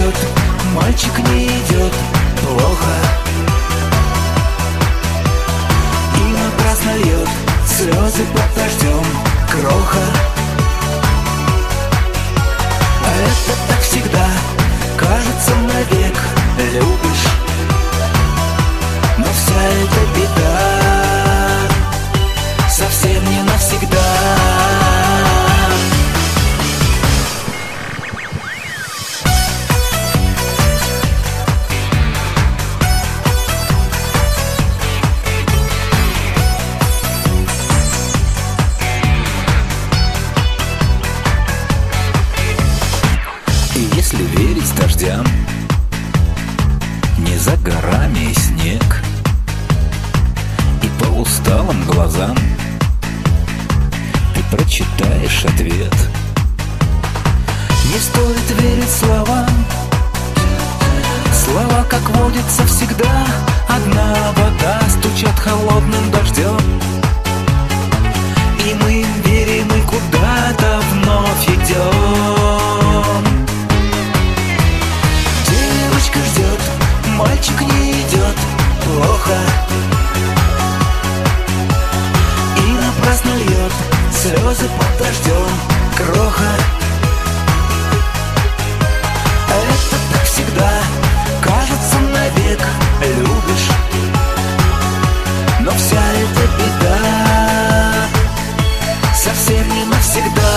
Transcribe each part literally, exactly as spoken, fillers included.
ждет, мальчик не идет, плохо. И напрасно льет слезы под дождем, кроха. А это так всегда, кажется, навек любишь, но вся эта беда совсем не навсегда. Если верить дождям, не за горами и снег, и по усталым глазам ты прочитаешь ответ. Не стоит верить словам, слова, как водится, всегда одна вода, стучат холодным дождем. И мы верим, и куда-то вновь идем. Девочка ждет, мальчик не идет, плохо. И напрасно льет слезы под дождем, кроха. А это так всегда, кажется, навек любишь, но вся эта беда совсем не навсегда.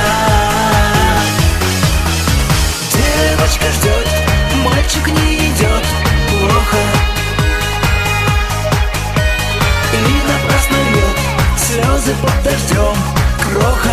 Девочка ждет, мальчик не идет, плохо. И напрасно льет слезы под дождем, кроха.